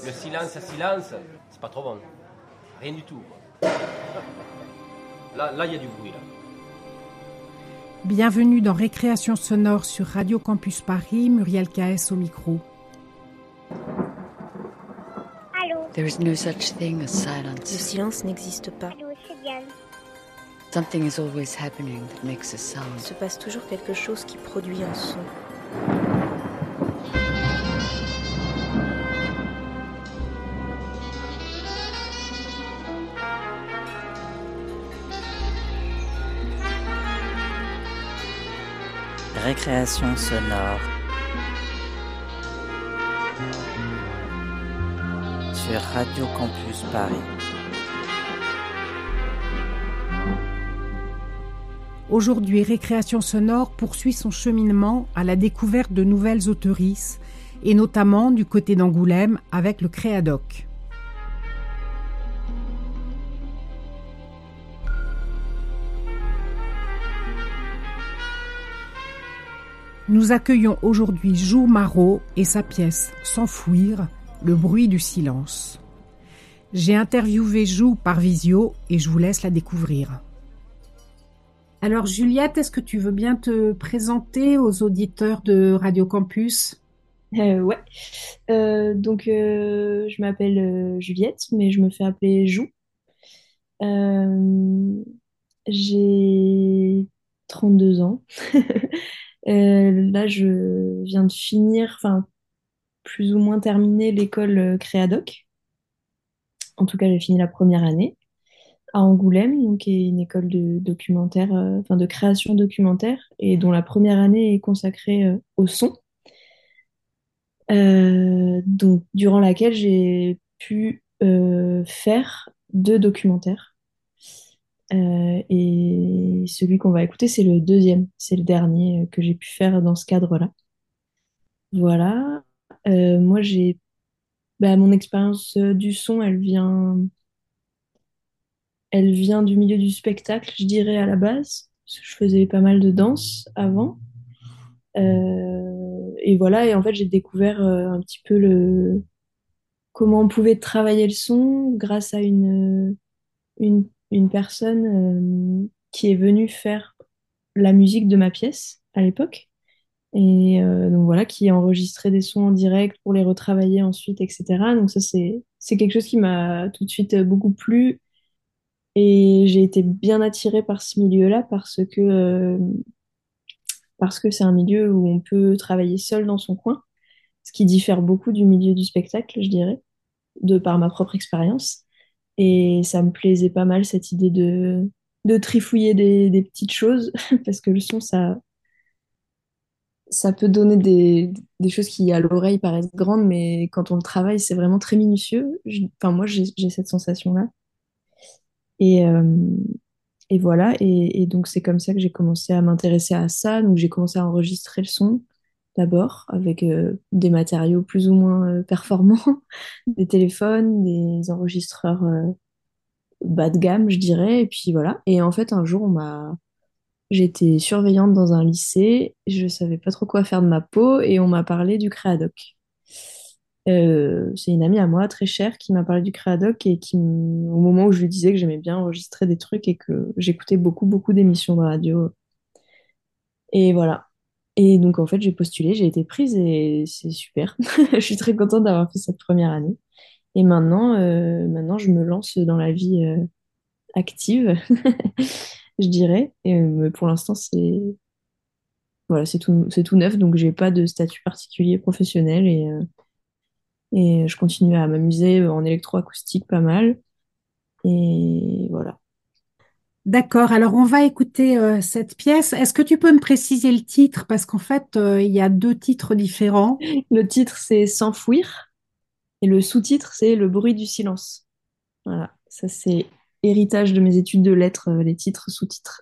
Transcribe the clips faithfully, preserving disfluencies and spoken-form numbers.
Le silence à silence, c'est pas trop bon. Rien du tout. Quoi. Là, là, il y a du bruit. Là. Bienvenue dans Récréation sonore sur Radio Campus Paris, Muriel K S au micro. Allô. There is no such thing as silence. Le silence n'existe pas. Allô, c'est Diane. Something is always happening that makes a sound. Il se passe toujours quelque chose qui produit un son. Récréation sonore sur Radio Campus Paris. Aujourd'hui, Récréation sonore poursuit son cheminement à la découverte de nouvelles auteurices, et notamment du côté d'Angoulême avec le Créadoc. Nous accueillons aujourd'hui Jou Marot et sa pièce « S'enfuir, le bruit du silence ». J'ai interviewé Jou par visio et je vous laisse la découvrir. Alors Juliette, est-ce que tu veux bien te présenter aux auditeurs de Radio Campus ? Euh, ouais, euh, donc euh, je m'appelle euh, Juliette, mais je me fais appeler Jou. Euh, j'ai trente-deux ans. Euh, là, je viens de finir, enfin, plus ou moins terminer l'école euh, Créadoc. En tout cas, j'ai fini la première année à Angoulême, donc qui est une école de documentaire, euh, enfin de création documentaire, et dont la première année est consacrée euh, au son. Euh, donc, durant laquelle j'ai pu euh, faire deux documentaires. Euh, et celui qu'on va écouter, c'est le deuxième, c'est le dernier euh, que j'ai pu faire dans ce cadre-là. Voilà. Euh, moi, j'ai, bah, mon expérience euh, du son, elle vient, elle vient du milieu du spectacle, je dirais à la base. Parce que je faisais pas mal de danse avant. Euh, et voilà. Et en fait, j'ai découvert euh, un petit peu le comment on pouvait travailler le son grâce à une une, une personne euh, qui est venue faire la musique de ma pièce à l'époque. Et euh, donc voilà, qui a enregistré des sons en direct pour les retravailler ensuite, et cetera. Donc ça, c'est, c'est quelque chose qui m'a tout de suite beaucoup plu. Et j'ai été bien attirée par ce milieu-là parce que euh, parce que c'est un milieu où on peut travailler seul dans son coin, ce qui diffère beaucoup du milieu du spectacle, je dirais, de par ma propre expérience. Et ça me plaisait pas mal, cette idée de, de trifouiller des, des petites choses, parce que le son, ça, ça peut donner des, des choses qui, à l'oreille, paraissent grandes, mais quand on le travaille, c'est vraiment très minutieux. Je- Enfin, moi, j'ai, j'ai cette sensation-là. Et, euh, et voilà, et, et donc c'est comme ça que j'ai commencé à m'intéresser à ça. Donc j'ai commencé à enregistrer le son d'abord avec euh, des matériaux plus ou moins euh, performants, des téléphones, des enregistreurs euh, bas de gamme, je dirais. Et puis voilà. Et en fait, un jour, on m'a... j'étais surveillante dans un lycée, je savais pas trop quoi faire de ma peau et on m'a parlé du Créadoc. Euh, c'est une amie à moi, très chère, qui m'a parlé du Créadoc et qui, m- au moment où je lui disais que j'aimais bien enregistrer des trucs et que j'écoutais beaucoup, beaucoup d'émissions de radio. Et voilà. Et donc, en fait, j'ai postulé, j'ai été prise et c'est super. Je suis très contente d'avoir fait cette première année. Et maintenant, euh, maintenant, je me lance dans la vie euh, active, je dirais. Et, euh, pour l'instant, c'est voilà, c'est tout, c'est tout neuf, donc j'ai pas de statut particulier professionnel et, euh, et je continue à m'amuser en électroacoustique pas mal. Et voilà. D'accord, alors on va écouter euh, cette pièce. Est-ce que tu peux me préciser le titre? Parce qu'en fait, euh, il y a deux titres différents. Le titre, c'est S'enfuir et le sous-titre, c'est Le bruit du silence. Voilà, ça c'est héritage de mes études de lettres, euh, les titres, sous-titres.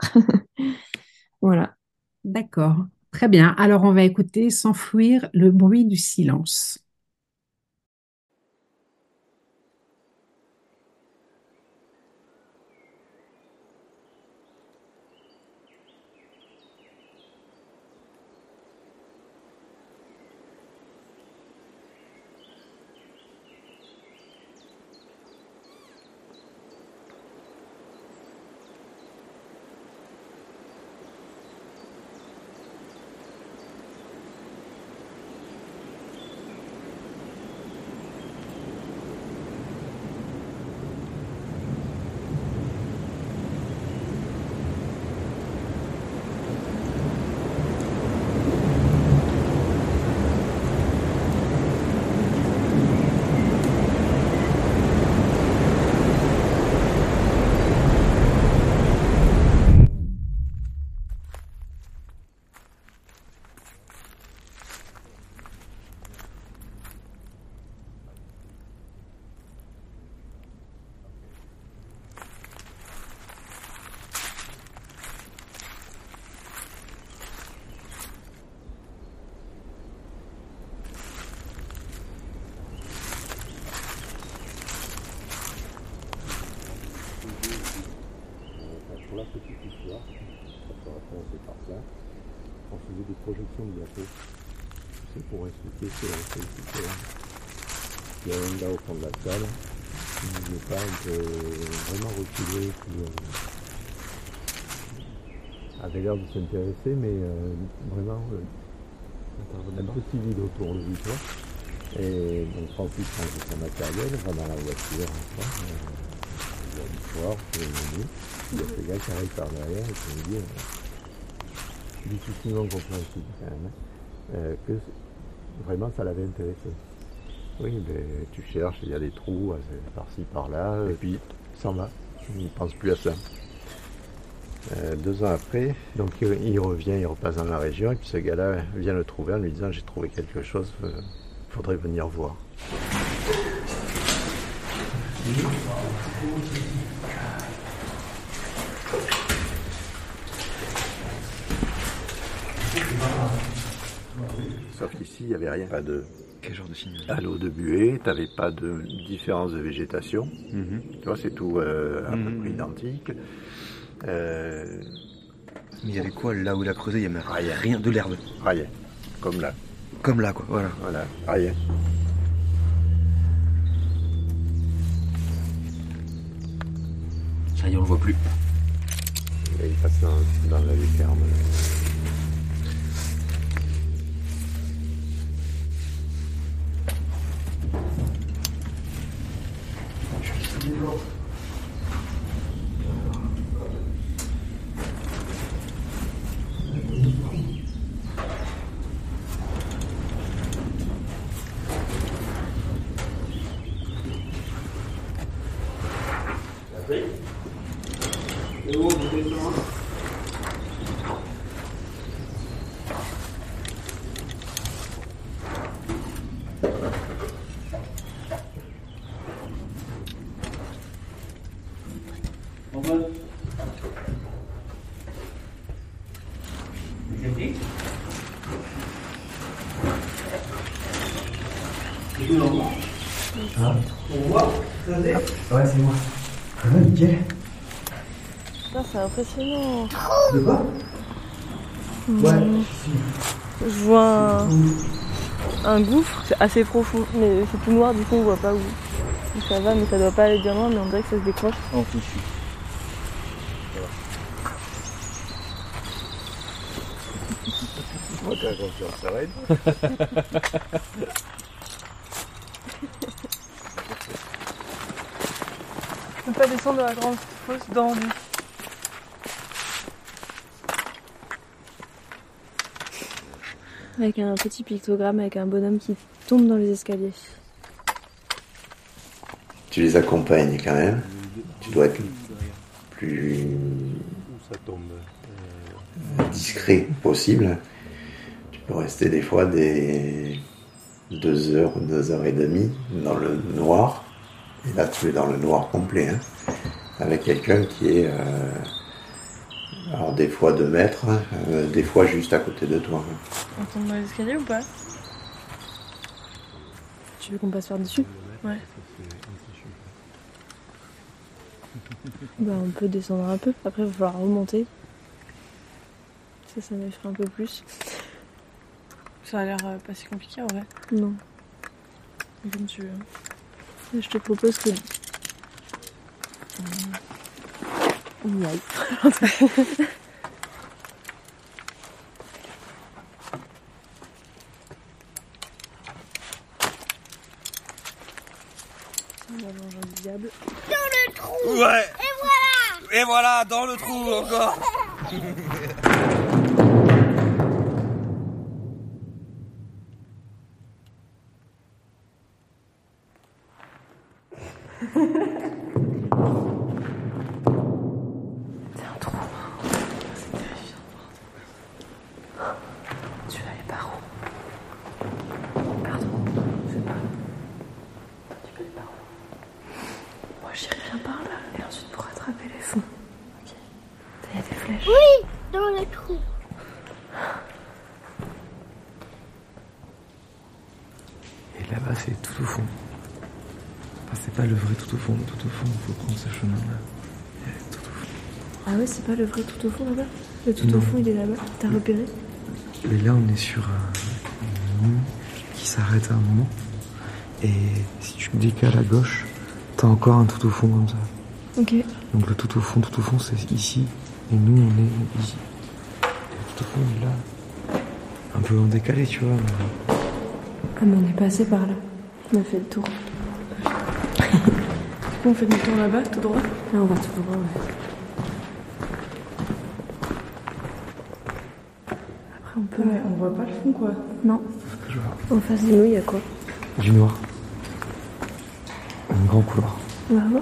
Voilà. D'accord, très bien. Alors on va écouter S'enfuir, le bruit du silence. voir. Ça sera commencé par là. On faisait des projections de diapos. C'est pour expliquer ce que l'on fait ici. Il y a un gars au fond de la salle qui ne veut pas, on peut vraiment reculer, qui euh, avait l'air de s'intéresser, mais euh, vraiment euh, un peu civil autour de lui. Quoi. Et donc Francis range son matériel, va dans la voiture, enfin, euh, il y a l'histoire, c'est le menu. Il y a ce gars qui arrive par derrière et qui me dit euh, difficilement compréhensible quand même, euh, que vraiment ça l'avait intéressé. Oui, mais tu cherches, il y a des trous par-ci, par-là, et puis s'en va, il ne pense plus à ça. Euh, deux ans après, donc il, il revient, il repasse dans la région, et puis ce gars-là vient le trouver en lui disant j'ai trouvé quelque chose, il euh, faudrait venir voir. Sauf qu'ici, il n'y avait rien. Pas de... Quel genre de signe? Halo de buée, tu n'avais pas de différence de végétation. Mm-hmm. Tu vois, c'est tout euh, à mm-hmm. peu près identique. Euh... Mais il y avait quoi là où il a creusé? Il n'y avait rien, rien de l'herbe. Rien, comme là. Comme là, quoi, voilà. Voilà, rien. Ça y est, on le voit plus. Et il passe dans, dans la lucarne. Ah, on voit, ouais, c'est moi. Ah, nickel. Ça, c'est impressionnant. De quoi? mmh. Ouais. Je vois un, un gouffre, c'est assez profond, mais c'est tout noir, du coup on voit pas où. Ça va, mais ça doit pas aller bien loin, mais on dirait que ça se décroche. En fichu. Moi, t'as confiance, ça va être. On peut pas descendre dans la grande fosse dans lui. Avec un petit pictogramme avec un bonhomme qui tombe dans les escaliers. Tu les accompagnes quand même. Tu dois être plus discret possible. Tu peux rester des fois des deux heures ou deux heures et demie dans le noir. Et là, tu es dans le noir complet, hein, avec quelqu'un qui est, euh, alors des fois deux mètres, euh, des fois juste à côté de toi. On tombe dans les escaliers ou pas? Tu veux qu'on passe par-dessus? Ouais. Bah, on peut descendre un peu, après il va falloir remonter. Ça, ça m'effraie un peu plus. Ça a l'air euh, pas si compliqué en vrai. Non. Comme tu veux. Je te propose que... On y aille. On va manger un diable. Dans le trou. Ouais. Et voilà. Et voilà, dans le trou encore. C'est un trou. C'est terrifiant. Tu vas aller par où? Pardon. C'est pas. Tu peux aller par où? Moi j'irai bien par là et ensuite pour rattraper les fonds. Ok. Il y a des flèches. Oui, dans le trou. Et là-bas c'est tout au fond. Enfin, c'est pas le vrai tout au fond, tout au fond, il faut prendre ce chemin-là. Tout au fond. Ah ouais, c'est pas le vrai tout au fond là-bas? Le tout Non. au fond, il est là-bas. T'as repéré? Mais là, on est sur un- une ligne qui s'arrête à un moment. Et si tu décales à gauche, t'as encore un tout au fond comme ça. Ok. Donc le tout au fond, tout au fond, c'est ici. Et nous, on est ici. Le tout au fond, il est là. Un peu en décalé, tu vois. Mais... Ah, mais on est passé par là. On a fait le tour. Du coup, on fait demi-tour là-bas, tout droit? Là, on va tout droit, ouais. Après, on peut. Ouais, on voit pas le fond, quoi. Non. Je vois. En face de nous, il y a quoi? Du noir. Un grand couloir. On va voir.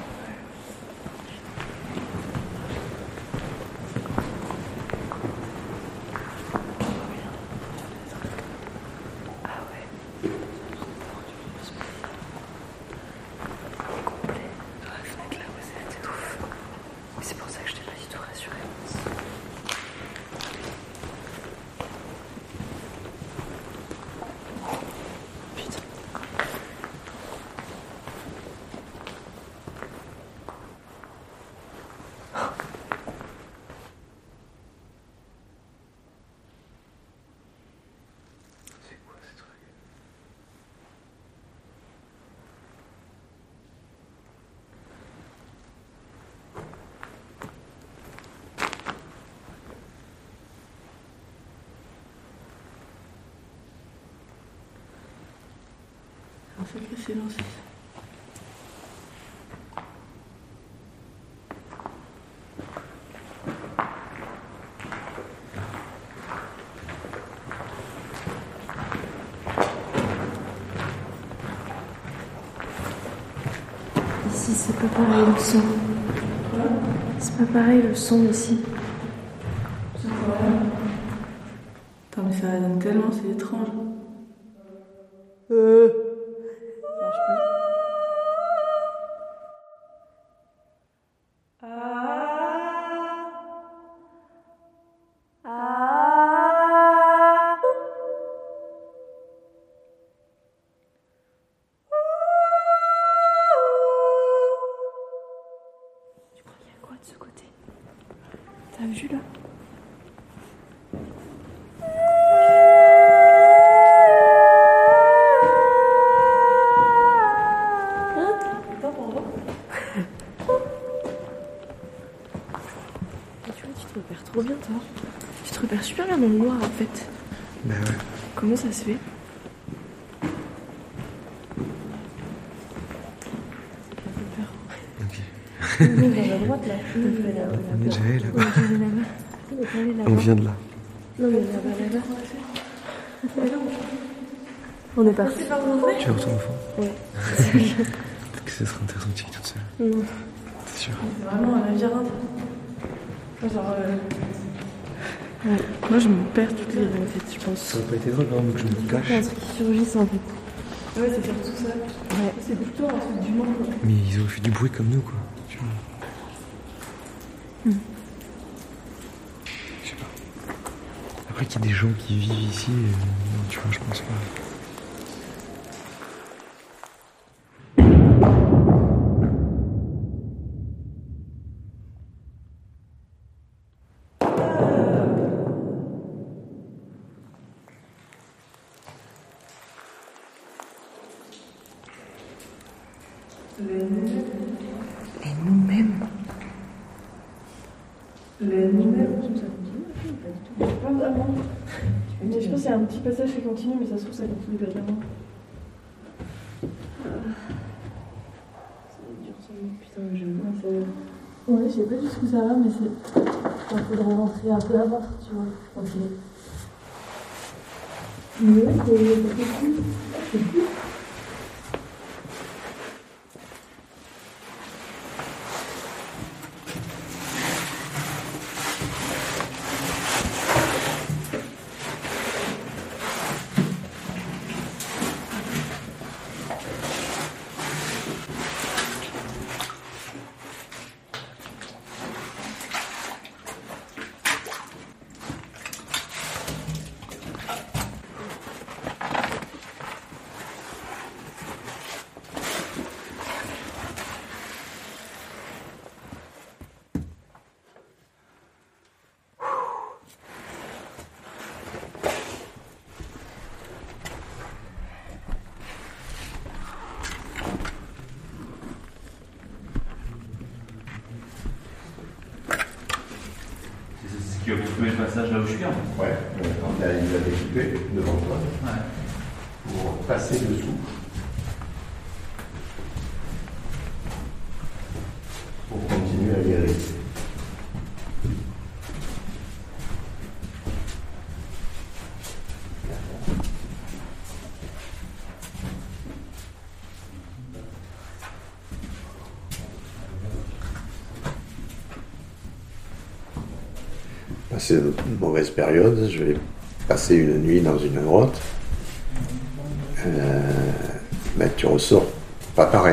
Un sacré silence. Ici, c'est pas pareil le son. C'est pas pareil le son ici. Attends, mais ça résonne tellement, c'est étrange. Euh. Ça marche plus. Tu crois qu'il y a quoi de ce côté? T'as vu là? Trop bien, toi. Tu te repères super bien dans le noir, en fait. Bah ouais. Comment ça se fait? Ok. On est vers la droite, là. On est déjà allé là-bas. On est allé là-bas. On vient de là. Non, mais là-bas, là-bas. On est parti. Tu retournes au fond? Ouais. Peut-être que ça serait intéressant de checker toute seule. Non. T'es sûr? C'est vraiment un labyrinthe. Genre. Euh... Ouais. Moi, je me perds toutes les lignes, en fait, je pense. Ça aurait pas été drôle, non, donc je me cache. Il y a un truc qui surgisse, en fait. Ouais, c'est surtout ça. Ouais. C'est plutôt un truc du monde, quoi. Mais ils auraient fait du bruit comme nous, quoi. Tu vois. Mm. Je sais pas. Après qu'il y ait des gens qui vivent ici, euh, non, tu vois, je pense pas. Les nous-mêmes. Les nous-mêmes. Ça continue, pas du tout. Pas vraiment. Je pense qu'il y a un petit passage qui continue, mais ça se trouve, ça continue pas vraiment. Ça va être dur, ça. Putain, je vois. Ouais, je sais pas jusqu'où ça va, mais c'est. Il faudrait rentrer un peu avant, tu vois. Ok. Mais ouais, c'est cool. C'est cool. tu as coupé le passage là où je suis. Hein. Ouais, on a, il a découpé devant toi. Ouais. Pour passer dessous. Pour continuer à guérir. Passer une mauvaise période, je vais passer une nuit dans une grotte. Euh, mais tu ressors pas pareil.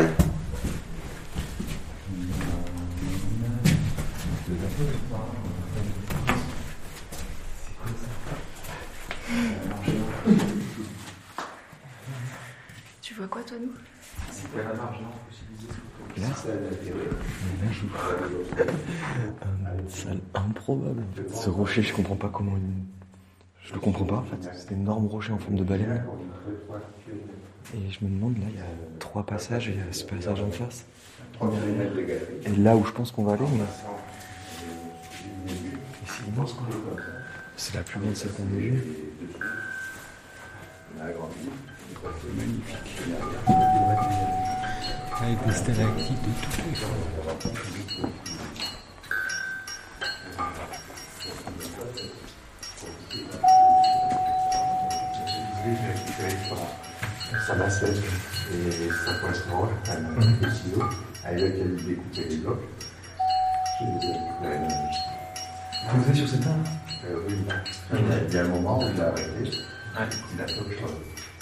Tu vois quoi, toi, nous? C'est quoi la marge, non? Là, ça Une salle improbable. Ce rocher, je comprends pas comment il... Je le comprends pas en fait. C'est un énorme rocher en forme de baleine. Et je me demande, là, il y a trois passages et il y a ce passage en face. Et là où je pense qu'on va aller, mais... Et c'est immense, quoi. C'est la plus grande salle qu'on ait vue. Magnifique. Avec des stalactites de toutes les formes. Sa massette et sa pointe orange, avec le ciseau, avec lequel il découpait les blocs. Je les ai récupérés dans la vie. Vous êtes sur cette table? euh, Oui, il y a un moment où il a arrêté. Il a fait autre chose.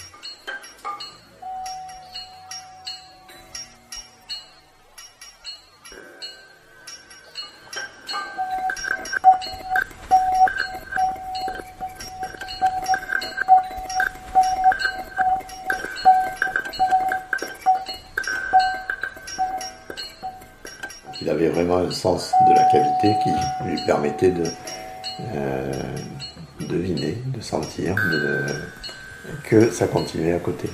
Il avait vraiment un sens de la cavité qui lui permettait de euh, deviner, de sentir de, que ça continuait à côté.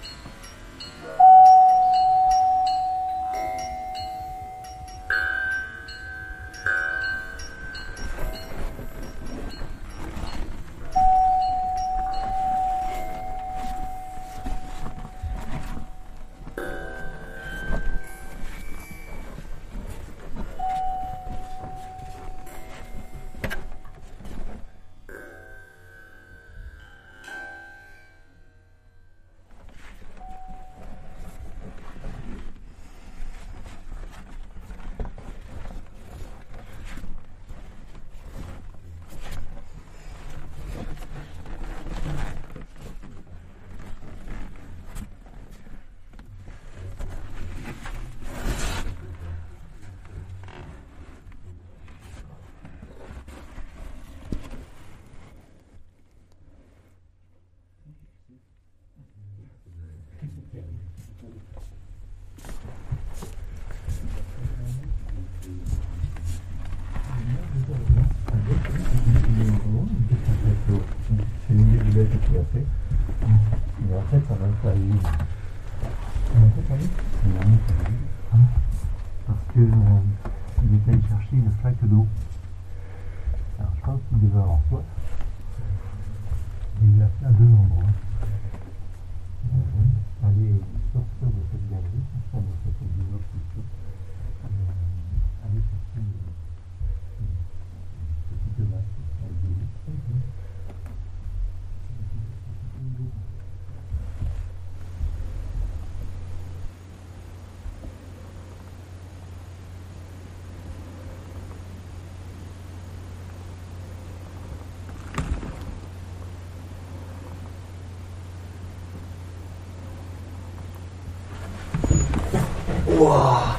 Wouah!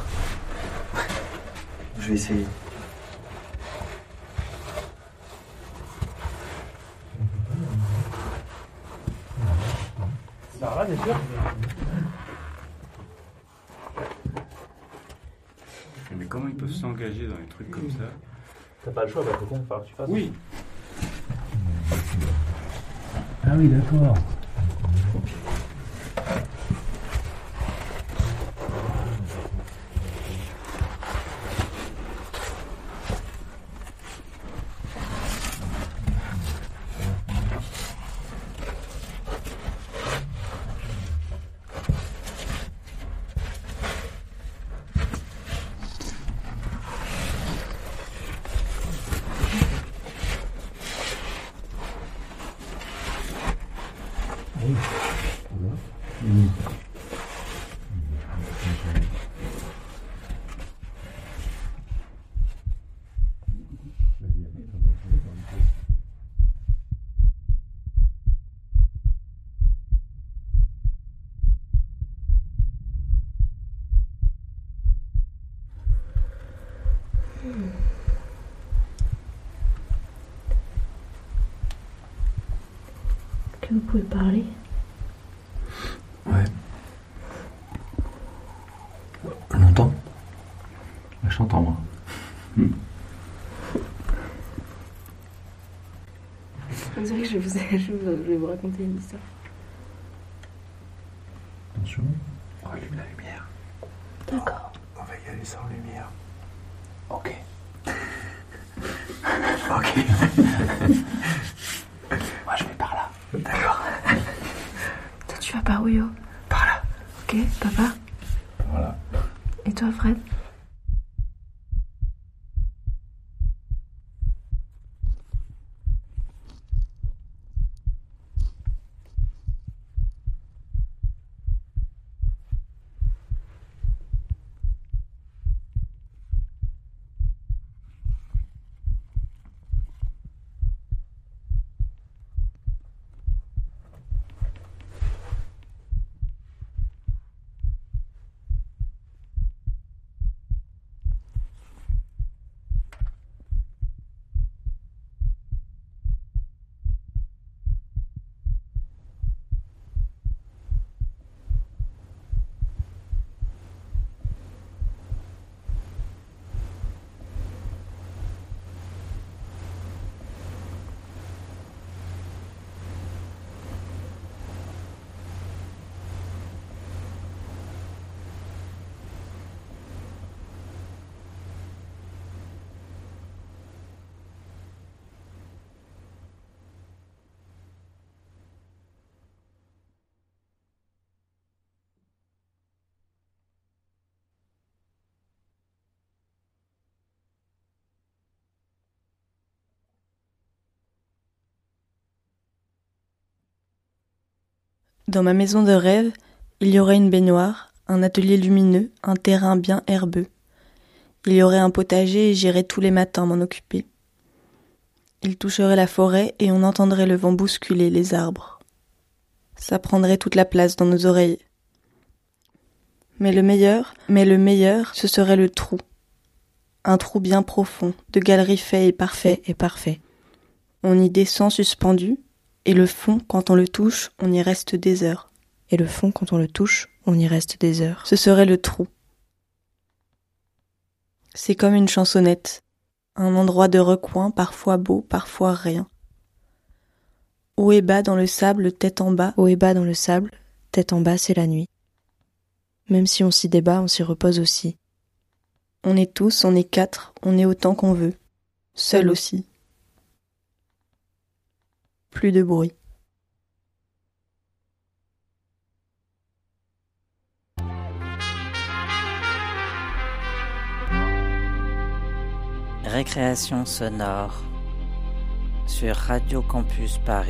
Je vais essayer. Ça va, bien sûr. Mais comment ils peuvent s'engager dans des trucs comme ça? T'as pas le choix, bah faut bien falloir que tu fasses. Oui. Ah oui, d'accord. que vous pouvez parler? Ouais. Longtemps? Bah, je t'entends, moi. Hmm. On dirait que je, vous ai, je, vous, je vais vous raconter une histoire. Attention, on allume la lumière. D'accord. On va y aller sans lumière. Ok. Ok. Moi je vais par là. D'accord. Toi, tu vas par où, Yo? Par là. Ok, papa? Voilà. Et toi, Fred? Dans ma maison de rêve, il y aurait une baignoire, un atelier lumineux, un terrain bien herbeux. Il y aurait un potager et j'irais tous les matins m'en occuper. Il toucherait la forêt et on entendrait le vent bousculer les arbres. Ça prendrait toute la place dans nos oreilles. Mais le meilleur, mais le meilleur, ce serait le trou. Un trou bien profond, de galeries fait et parfait et parfait. On y descend suspendu, et le fond, quand on le touche, on y reste des heures. Et le fond, quand on le touche, on y reste des heures. Ce serait le trou. C'est comme une chansonnette, un endroit de recoin, parfois beau, parfois rien. Haut et bas dans le sable, tête en bas. Haut et bas dans le sable, tête en bas, c'est la nuit. Même si on s'y débat, on s'y repose aussi. On est tous, on est quatre, on est autant qu'on veut. Seul aussi. Plus de bruit. Récréation sonore sur Radio Campus Paris.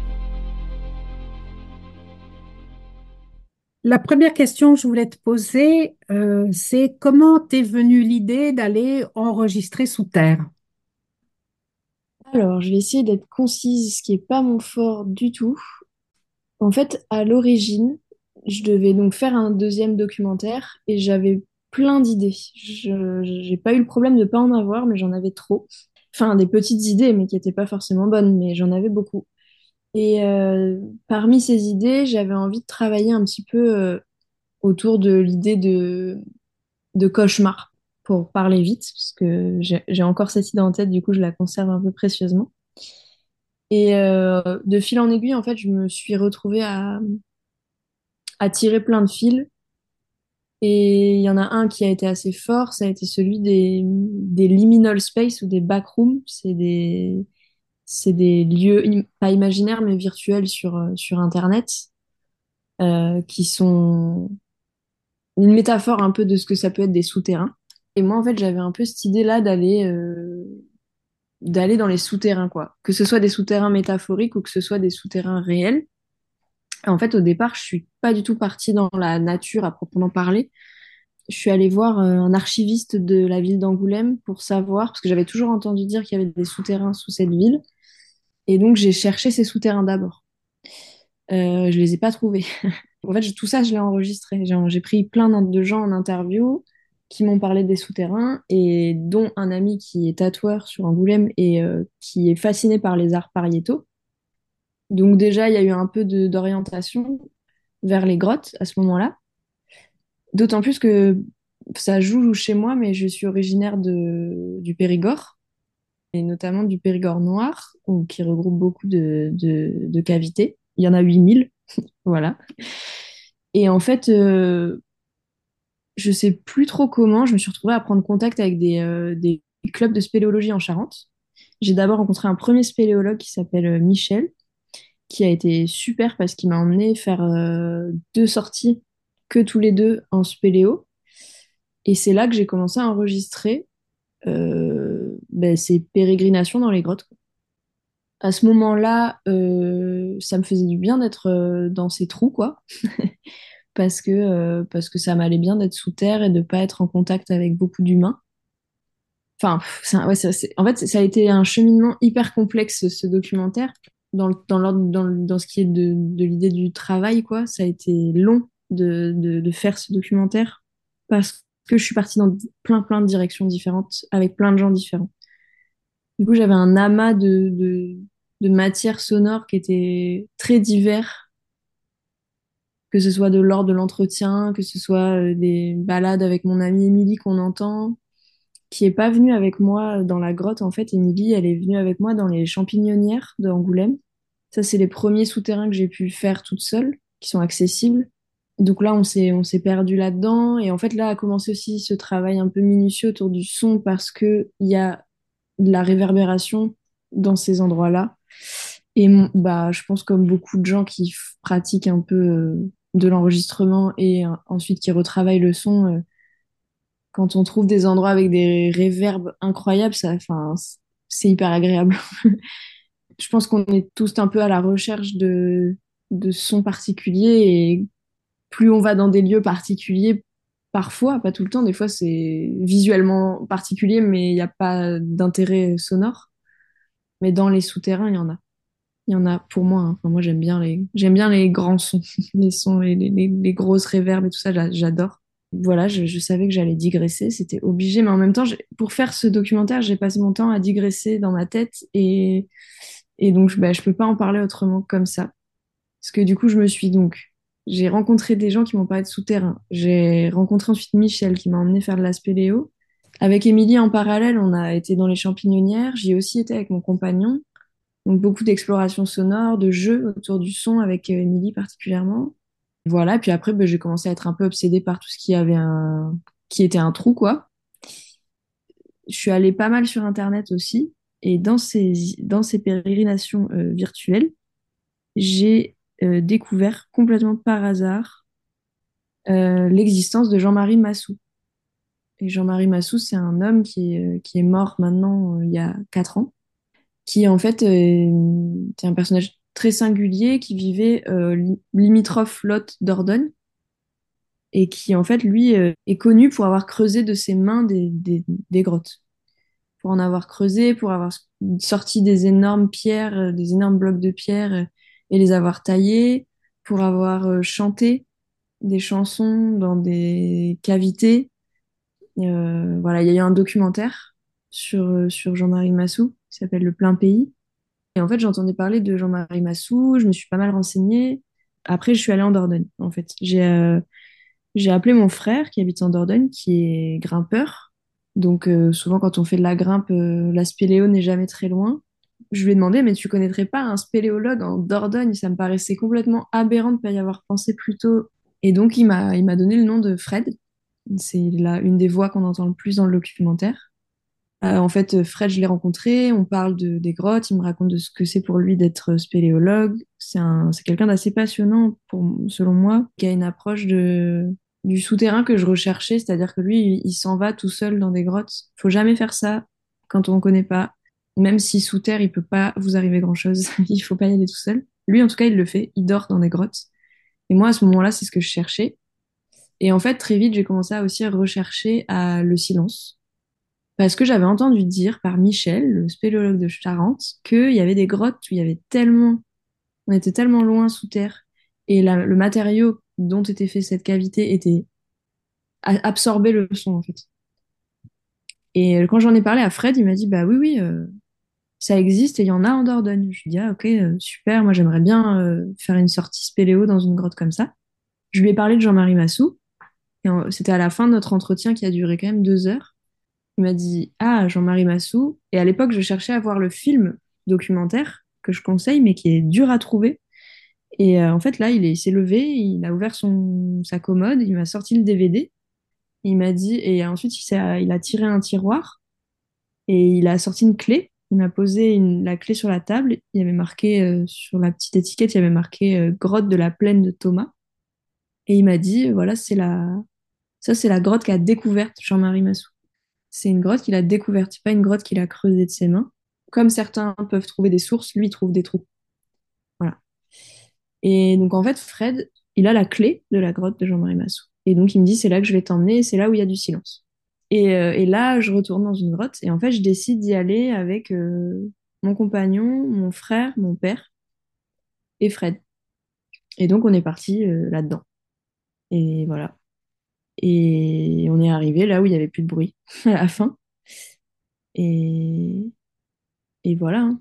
La première question que je voulais te poser, euh, c'est comment t'es venue l'idée d'aller enregistrer sous terre? Alors, je vais essayer d'être concise, ce qui n'est pas mon fort du tout. En fait, à l'origine, je devais donc faire un deuxième documentaire et j'avais plein d'idées. Je n'ai pas eu le problème de ne pas en avoir, mais j'en avais trop. Enfin, des petites idées, mais qui n'étaient pas forcément bonnes, mais j'en avais beaucoup. Et euh, parmi ces idées, j'avais envie de travailler un petit peu euh, autour de l'idée de, de cauchemar, pour parler vite, parce que j'ai j'ai encore cette idée en tête, du coup, je la conserve un peu précieusement. Et euh, de fil en aiguille, en fait, je me suis retrouvée à, à tirer plein de fils. Et il y en a un qui a été assez fort, ça a été celui des, des liminal space ou des backrooms. C'est des, c'est des lieux, im- pas imaginaires, mais virtuels sur, euh, sur Internet, euh, qui sont une métaphore un peu de ce que ça peut être des souterrains. Et moi, en fait, j'avais un peu cette idée-là d'aller euh, d'aller dans les souterrains, quoi. Que ce soit des souterrains métaphoriques ou que ce soit des souterrains réels. Et en fait, au départ, je suis pas du tout partie dans la nature à proprement parler. Je suis allée voir euh, un archiviste de la ville d'Angoulême pour savoir, parce que j'avais toujours entendu dire qu'il y avait des souterrains sous cette ville. Et donc, j'ai cherché ces souterrains d'abord. Euh, je les ai pas trouvés. En fait, tout ça, je l'ai enregistré. J'ai j'ai pris plein de gens en interview qui m'ont parlé des souterrains et dont un ami qui est tatoueur sur Angoulême et euh, qui est fasciné par les arts pariétaux. Donc déjà, il y a eu un peu de- d'orientation vers les grottes à ce moment-là. D'autant plus que ça joue chez moi, mais je suis originaire de, du Périgord, et notamment du Périgord noir, où- qui regroupe beaucoup de, de- de cavités. Il y en a huit mille, voilà. Et en fait, euh, je sais plus trop comment, je me suis retrouvée à prendre contact avec des, euh, des clubs de spéléologie en Charente. J'ai d'abord rencontré un premier spéléologue qui s'appelle euh, Michel, qui a été super parce qu'il m'a emmené faire euh, deux sorties que tous les deux en spéléo. Et c'est là que j'ai commencé à enregistrer euh, ben, ces pérégrinations dans les grottes, quoi. À ce moment-là, euh, ça me faisait du bien d'être euh, dans ces trous, quoi, parce que, euh, parce que ça m'allait bien d'être sous terre et de pas être en contact avec beaucoup d'humains. Enfin, pff, c'est un- ouais, c'est- c'est- en fait, ça a été un cheminement hyper complexe, ce documentaire. Dans, le- dans, l'ordre- dans, le- dans ce qui est de, de l'idée du travail, quoi, ça a été long de, de, de faire ce documentaire parce que je suis partie dans plein, plein de directions différentes avec plein de gens différents. Du coup, j'avais un amas de, de, de matières sonores qui étaient très divers, que ce soit de l'ordre de l'entretien, que ce soit euh, des balades avec mon amie Émilie qu'on entend, qui est pas venue avec moi dans la grotte. En fait, Émilie, elle est venue avec moi dans les champignonnières d'Angoulême. Ça, c'est les premiers souterrains que j'ai pu faire toute seule, qui sont accessibles. Donc là, on s'est on s'est perdu là-dedans. Et en fait, là a commencé aussi ce travail un peu minutieux autour du son parce que il y a de la réverbération dans ces endroits-là. Et mon- bah, je pense comme beaucoup de gens qui f- pratiquent un peu euh, de l'enregistrement et euh, ensuite qui retravaillent le son, euh, quand on trouve des endroits avec des réverbes incroyables, ça, enfin, c'est hyper agréable. Je pense qu'on est tous un peu à la recherche de, de sons particuliers et plus on va dans des lieux particuliers, parfois, pas tout le temps, des fois c'est visuellement particulier, mais il n'y a pas d'intérêt sonore. Mais dans les souterrains, il y en a. Il y en a pour moi, hein. Enfin, moi, j'aime bien les, j'aime bien les grands sons, les sons, les, les, les grosses réverbes et tout ça, j'a- j'adore. Voilà, je, je savais que j'allais digresser, c'était obligé, mais en même temps, j'ai- pour faire ce documentaire, j'ai passé mon temps à digresser dans ma tête et, et donc je- bah, je peux pas en parler autrement comme ça. Parce que du coup, je me suis donc, j'ai rencontré des gens qui m'ont parlé de souterrain. J'ai rencontré ensuite Michel qui m'a emmené faire de la spéléo. Avec Émilie, en parallèle, on a été dans les champignonnières. J'y ai aussi été avec mon compagnon. Donc beaucoup d'exploration sonore, de jeux autour du son avec euh, Émilie particulièrement. Voilà, puis après, ben, j'ai commencé à être un peu obsédée par tout ce qui avait un... qui était un trou, quoi. Je suis allée pas mal sur Internet aussi, et dans ces, dans ces pérégrinations euh, virtuelles, j'ai euh, découvert complètement par hasard euh, l'existence de Jean-Marie Massou. Et Jean-Marie Massou, c'est un homme qui est, euh, qui est mort maintenant euh, il y a quatre ans, qui en fait euh, c'est un personnage très singulier qui vivait euh, li- limitrophe Lot Dordogne et qui en fait lui euh, est connu pour avoir creusé de ses mains des, des, des grottes, pour en avoir creusé, pour avoir sorti des énormes pierres, euh, des énormes blocs de pierre euh, et les avoir taillés, pour avoir euh, chanté des chansons dans des cavités. Euh, voilà, il y a eu un documentaire sur, euh, sur Jean-Marie Massou qui s'appelle Le Plein Pays. Et en fait, j'entendais parler de Jean-Marie Massou, je me suis pas mal renseignée. Après, je suis allée en Dordogne, en fait. J'ai euh, j'ai appelé mon frère qui habite en Dordogne, qui est grimpeur. Donc, euh, souvent, quand on fait de la grimpe, euh, la spéléo n'est jamais très loin. Je lui ai demandé, mais tu connaîtrais pas un spéléologue en Dordogne? Ça me paraissait complètement aberrant de ne pas y avoir pensé plus tôt. Et donc, il m'a, il m'a donné le nom de Fred. C'est là une des voix qu'on entend le plus dans le documentaire. Euh, en fait, Fred, je l'ai rencontré, on parle de, des grottes, il me raconte de ce que c'est pour lui d'être spéléologue. C'est un, c'est quelqu'un d'assez passionnant, pour, selon moi, qui a une approche de, du souterrain que je recherchais, c'est-à-dire que lui, il, il s'en va tout seul dans des grottes. Faut jamais faire ça quand on ne connaît pas. Même si sous terre, il peut pas vous arriver grand-chose, il faut pas y aller tout seul. Lui, en tout cas, il le fait, il dort dans des grottes. Et moi, à ce moment-là, c'est ce que je cherchais. Et en fait, très vite, j'ai commencé à aussi rechercher à le silence. Parce que j'avais entendu dire par Michel, le spéléologue de Charente, qu'il y avait des grottes où il y avait tellement, on était tellement loin sous terre, et la- le matériau dont était fait cette cavité était a- absorbait le son en fait. Et euh, quand j'en ai parlé à Fred, il m'a dit bah oui oui, euh, ça existe et il y en a en Dordogne. Je lui dis, ah ok, euh, super, moi j'aimerais bien euh, faire une sortie spéléo dans une grotte comme ça. Je lui ai parlé de Jean-Marie Massou, et on- c'était à la fin de notre entretien qui a duré quand même deux heures. Il m'a dit, ah, Jean-Marie Massou. Et à l'époque, je cherchais à voir le film documentaire que je conseille, mais qui est dur à trouver. Et euh, en fait, là, il est- il s'est levé, il a ouvert son, sa commode, il m'a sorti le D V D. Il m'a dit, et ensuite, il, s'est- il a tiré un tiroir et il a sorti une clé. Il m'a posé une- la clé sur la table. Il y avait marqué, euh, sur la petite étiquette, il y avait marqué euh, grotte de la plaine de Thomas. Et il m'a dit, voilà, c'est la, ça, c'est la grotte qu'a découverte Jean-Marie Massou. C'est une grotte qu'il a découverte, c'est pas une grotte qu'il a creusée de ses mains. Comme certains peuvent trouver des sources, lui, il trouve des trous. Voilà. Et donc, en fait, Fred, il a la clé de la grotte de Jean-Marie Massou. Et donc, il me dit, c'est là que je vais t'emmener, c'est là où il y a du silence. Et, euh, et là, je retourne dans une grotte, et en fait, je décide d'y aller avec euh, mon compagnon, mon frère, mon père et Fred. Et donc, on est parti euh, là-dedans. Et voilà. Et on est arrivé là où il n'y avait plus de bruit à la fin. Et, et voilà. Hein.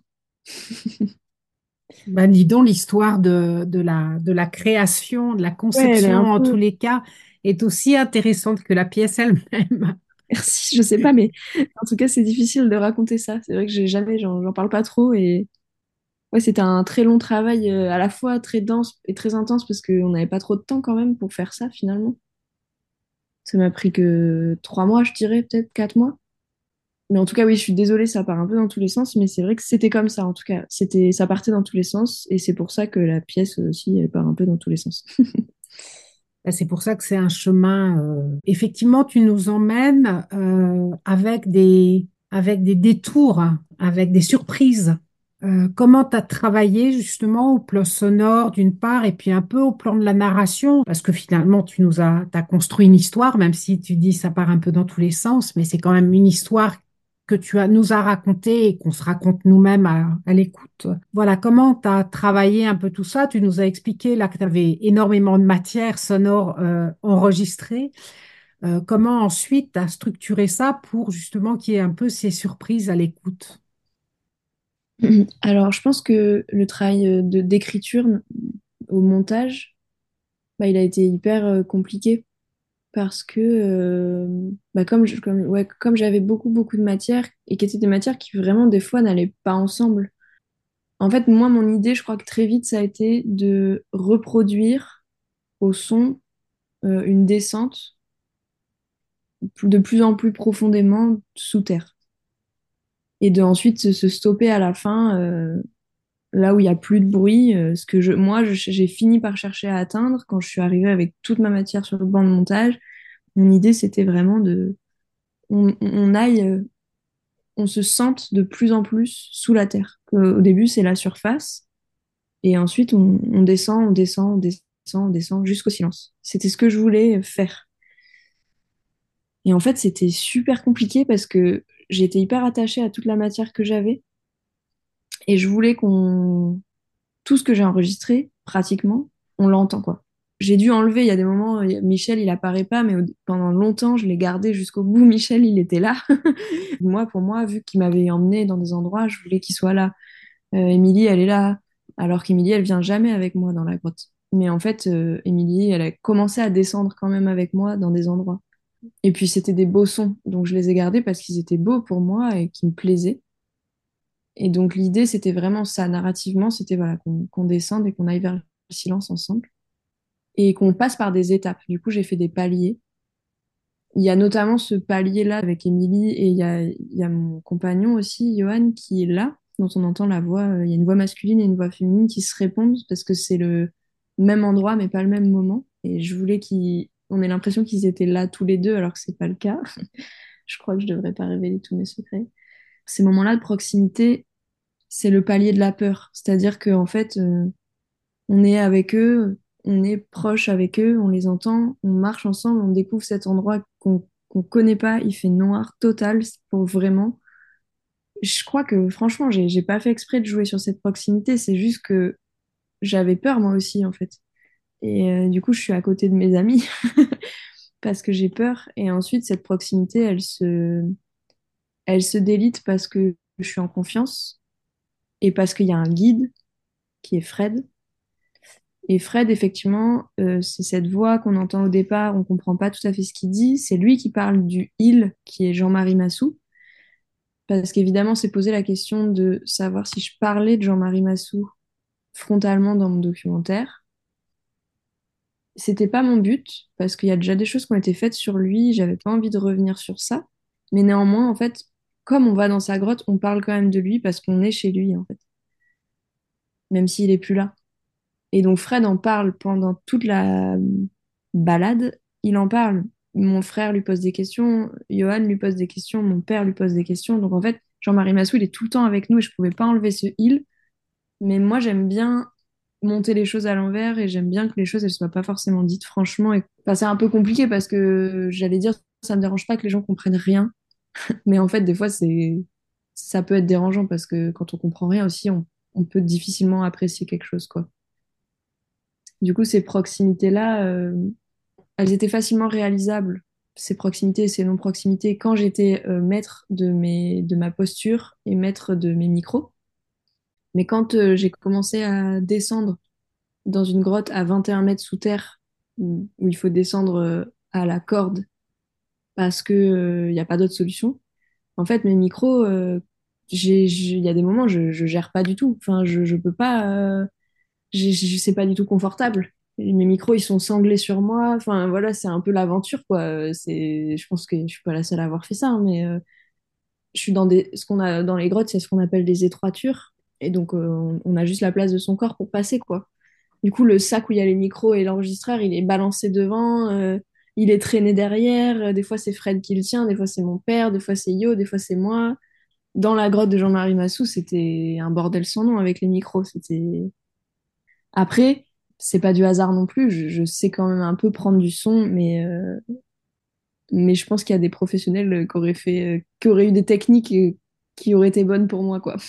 Ben, dis donc, l'histoire de, de la, de la création, de la Ouais, elle est conception, un en tous peu. les cas, est aussi intéressante que la pièce elle-même. Merci, je sais pas, mais en tout cas, c'est difficile de raconter ça. C'est vrai que j'ai jamais, j'en j'en parle pas trop. Et ouais, c'était un très long travail, euh, à la fois très dense et très intense, parce qu'on n'avait pas trop de temps quand même pour faire ça finalement. Ça m'a pris que trois mois, je dirais, peut-être quatre mois. Mais en tout cas, oui, je suis désolée, ça part un peu dans tous les sens, mais c'est vrai que c'était comme ça, en tout cas. C'était, ça partait dans tous les sens, et c'est pour ça que la pièce aussi, elle part un peu dans tous les sens. Ben, c'est pour ça que c'est un chemin. Euh, Effectivement, tu nous emmènes euh, avec des, avec des détours, hein, avec des surprises. Euh, comment tu as travaillé justement au plan sonore d'une part et puis un peu au plan de la narration? Parce que finalement, tu nous as, t'as construit une histoire, même si tu dis ça part un peu dans tous les sens, mais c'est quand même une histoire que tu as, nous as racontée et qu'on se raconte nous-mêmes à, à l'écoute. Voilà, comment tu as travaillé un peu tout ça? Tu nous as expliqué là que tu avais énormément de matière sonore euh, enregistrée. Euh, comment ensuite tu as structuré ça pour justement qu'il y ait un peu ces surprises à l'écoute? Alors, je pense que le travail euh, de d'écriture au montage, bah, il a été hyper euh, compliqué parce que euh, bah, comme je- comme ouais, comme j'avais beaucoup beaucoup de matières et qui étaient des matières qui vraiment des fois n'allaient pas ensemble. En fait, moi, mon idée, je crois que très vite, ça a été de reproduire au son euh, une descente de plus en plus profondément sous terre et de ensuite se, se stopper à la fin. Euh, là où il n'y a plus de bruit, euh, ce que je, moi, je- j'ai fini par chercher à atteindre quand je suis arrivée avec toute ma matière sur le banc de montage. Mon idée, c'était vraiment de, on, on aille, euh, on se sente de plus en plus sous la terre. Que, au début, c'est la surface, et ensuite, on, on descend, on descend, on descend, on descend jusqu'au silence. C'était ce que je voulais faire. Et en fait, c'était super compliqué parce que j'étais hyper attachée à toute la matière que j'avais, et je voulais qu'on tout ce que j'ai enregistré, pratiquement, on l'entend, quoi. J'ai dû enlever, il y a des moments, Michel, il apparaît pas, mais au- pendant longtemps, je l'ai gardé jusqu'au bout. Michel, il était là. Moi, pour moi, vu qu'il m'avait emmené dans des endroits, je voulais qu'il soit là. Euh, Émilie, elle est là, alors qu'Émilie, elle vient jamais avec moi dans la grotte. Mais en fait, euh, Émilie, elle a commencé à descendre quand même avec moi dans des endroits. Et puis, c'était des beaux sons, donc je les ai gardés parce qu'ils étaient beaux pour moi et qui me plaisaient. Et donc l'idée, c'était vraiment ça, narrativement, c'était voilà, qu'on qu'on descende et qu'on aille vers le silence ensemble et qu'on passe par des étapes. Du coup, j'ai fait des paliers. Il y a notamment ce palier-là avec Émilie et il y a, il y a mon compagnon aussi, Johan, qui est là, dont on entend la voix. euh, Il y a une voix masculine et une voix féminine qui se répondent parce que c'est le même endroit mais pas le même moment. Et je voulais qu'on ait l'impression qu'ils étaient là tous les deux alors que c'est pas le cas. Je crois que je devrais pas révéler tous mes secrets. Ces moments-là de proximité, c'est le palier de la peur. C'est-à-dire qu'en fait, euh, on est avec eux, on est proche avec eux, on les entend, on marche ensemble, on découvre cet endroit qu'on qu'on connaît pas, il fait noir total pour vraiment. Je crois que franchement, j'ai j'ai pas fait exprès de jouer sur cette proximité, c'est juste que j'avais peur moi aussi en fait. Et euh, du coup, je suis à côté de mes amis parce que j'ai peur. Et ensuite, cette proximité, elle se, elle se délite parce que je suis en confiance et parce qu'il y a un guide qui est Fred. Et Fred, effectivement, euh, c'est cette voix qu'on entend au départ, on comprend pas tout à fait ce qu'il dit. C'est lui qui parle du il, qui est Jean-Marie Massou. Parce qu'évidemment, c'est posé la question de savoir si je parlais de Jean-Marie Massou frontalement dans mon documentaire. C'était pas mon but, parce qu'il y a déjà des choses qui ont été faites sur lui, j'avais pas envie de revenir sur ça. Mais néanmoins, en fait, comme on va dans sa grotte, on parle quand même de lui parce qu'on est chez lui, en fait. Même s'il est plus là. Et donc Fred en parle pendant toute la balade, il en parle. Mon frère lui pose des questions, Johan lui pose des questions, mon père lui pose des questions. Donc en fait, Jean-Marie Massou, il est tout le temps avec nous et je pouvais pas enlever ce il. Mais moi, j'aime bien monter les choses à l'envers et j'aime bien que les choses elles soient pas forcément dites franchement. Et... Enfin, c'est un peu compliqué parce que j'allais dire, ça me dérange pas que les gens comprennent rien. Mais en fait, des fois, c'est ça peut être dérangeant parce que quand on comprend rien aussi, on, on peut difficilement apprécier quelque chose, quoi. Du coup, ces proximités-là, euh, elles étaient facilement réalisables, ces proximités et ces non-proximités, quand j'étais euh, maître de, mes, de ma posture et maître de mes micros. Mais quand euh, j'ai commencé à descendre dans une grotte à vingt et un mètres sous terre, où, où il faut descendre euh, à la corde parce qu'il n'y a pas d'autre solution, en fait, mes micros, euh, j'ai, j'ai- il y a des moments, je, je gère pas du tout. Enfin, je, je peux pas. Euh, j'ai- j'ai- c'est pas du tout confortable. Et mes micros, ils sont sanglés sur moi. Enfin, voilà, c'est un peu l'aventure, quoi. Euh, C'est, je pense que je suis pas la seule à avoir fait ça, hein, mais euh, je suis dans des, ce qu'on a dans les grottes, c'est ce qu'on appelle des étroitures. Et donc, euh, on, on a juste la place de son corps pour passer, quoi. Du coup, le sac où il y a les micros et l'enregistreur, il est balancé devant, euh, il est traîné derrière. Euh, Des fois, c'est Fred qui le tient, des fois, c'est mon père, des fois, c'est Yo, des fois, c'est moi. Dans la grotte de Jean-Marie Massou, c'était un bordel sans nom avec les micros. C'était Après, c'est pas du hasard non plus. Je, je sais quand même un peu prendre du son, mais, euh, mais je pense qu'il y a des professionnels euh, qui auraient fait, euh, qui auraient eu des techniques euh, qui auraient été bonnes pour moi, quoi.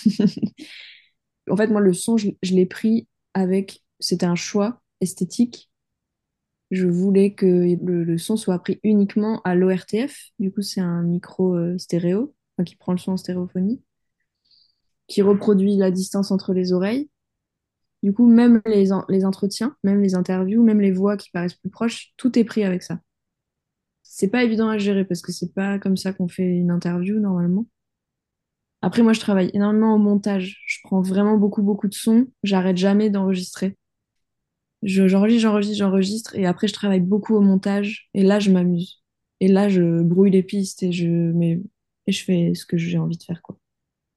En fait, moi, le son, je, je l'ai pris avec, c'était un choix esthétique. Je voulais que le, le son soit pris uniquement à l'O R T F. Du coup, c'est un micro euh, stéréo, enfin, qui prend le son en stéréophonie, qui reproduit la distance entre les oreilles. Du coup, même les, en- les entretiens, même les interviews, même les voix qui paraissent plus proches, tout est pris avec ça. C'est pas évident à gérer parce que c'est pas comme ça qu'on fait une interview normalement. Après, moi, je travaille énormément au montage. Je prends vraiment beaucoup, beaucoup de sons. J'arrête jamais d'enregistrer. Je- j'enregistre, j'enregistre, j'enregistre et après, je travaille beaucoup au montage. Et là, je m'amuse. Et là, je brouille les pistes et je, mais, et je fais ce que j'ai envie de faire, quoi.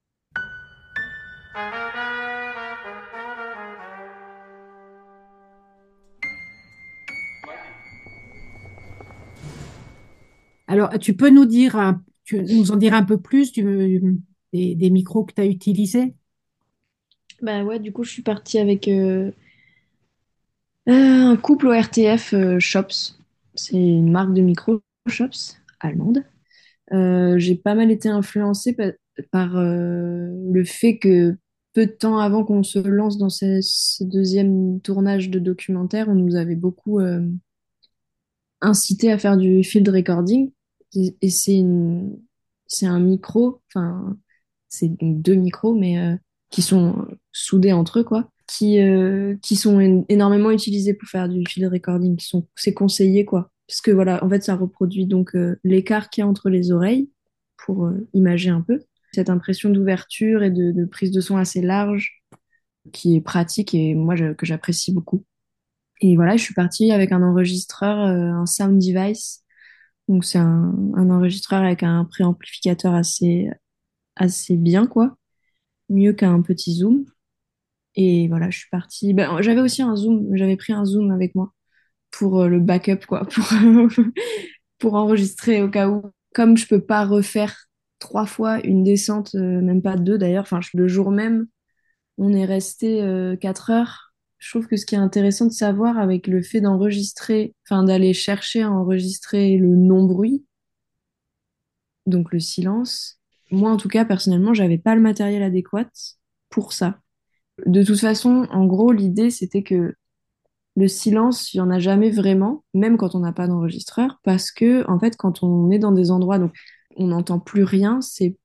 Alors, tu peux nous dire, un- tu, nous en dire un peu plus du- des, des micros que tu as utilisés? Bah ouais, du coup, je suis partie avec euh, Euh, un couple O R T F euh, Shops. C'est une marque de micro Shops allemande. Euh, j'ai pas mal été influencée pa- par, euh, le fait que peu de temps avant qu'on se lance dans ce, ce deuxième tournage de documentaire, on nous avait beaucoup euh, incité à faire du field recording. Et, et c'est une, c'est un micro, enfin, c'est donc deux micros, mais euh, qui sont soudés entre eux, quoi, qui, euh, qui sont é- énormément utilisés pour faire du field recording, qui sont, c'est conseillé, quoi. Parce que voilà, en fait, ça reproduit donc euh, l'écart qu'il y a entre les oreilles, pour euh, imager un peu. Cette impression d'ouverture et de, de prise de son assez large, qui est pratique et moi, je- que j'apprécie beaucoup. Et voilà, je suis partie avec un enregistreur, euh, un sound device. Donc, c'est un, un enregistreur avec un préamplificateur assez, assez bien, quoi. Mieux qu'un petit zoom. Et voilà, je suis partie. Ben, j'avais aussi un zoom, j'avais pris un zoom avec moi pour euh, le backup, quoi, pour, pour enregistrer au cas où. Comme je peux pas refaire trois fois une descente, euh, même pas deux d'ailleurs, enfin, je- le jour même, on est resté euh, quatre heures. Je trouve que ce qui est intéressant de savoir avec le fait d'enregistrer, enfin, d'aller chercher à enregistrer le non-bruit, donc le silence, moi en tout cas, personnellement, j'avais pas le matériel adéquat pour ça. De toute façon, en gros, l'idée, c'était que le silence, il n'y en a jamais vraiment, même quand on n'a pas d'enregistreur, parce que, en fait, quand on est dans des endroits, donc on n'entend plus rien, c'est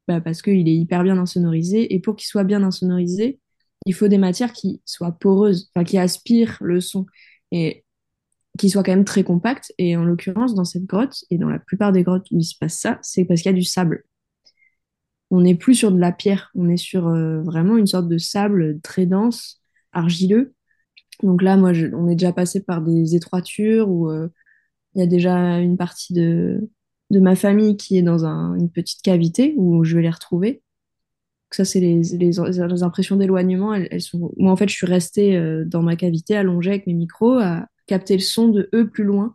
Bah, parce qu'il est hyper bien insonorisé. Et pour qu'il soit bien insonorisé, il faut des matières qui soient poreuses, enfin qui aspirent le son et qui soient quand même très compactes. Et en l'occurrence, dans cette grotte, et dans la plupart des grottes où il se passe ça, c'est parce qu'il y a du sable. On n'est plus sur de la pierre, on est sur euh, vraiment une sorte de sable très dense, argileux. Donc là, moi, je- on est déjà passé par des étroitures où euh, il y a déjà une partie de, de ma famille qui est dans un- une petite cavité où je vais les retrouver. Donc ça, c'est les, les, les impressions d'éloignement. Elles, elles sont... Moi, en fait, je suis restée euh, dans ma cavité, allongée avec mes micros, à capter le son de eux plus loin.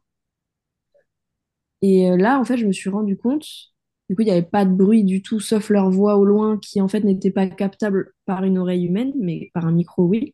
Et euh, là, en fait, je me suis rendu compte, du coup, il n'y avait pas de bruit du tout, sauf leur voix au loin, qui en fait n'était pas captable par une oreille humaine, mais par un micro, oui.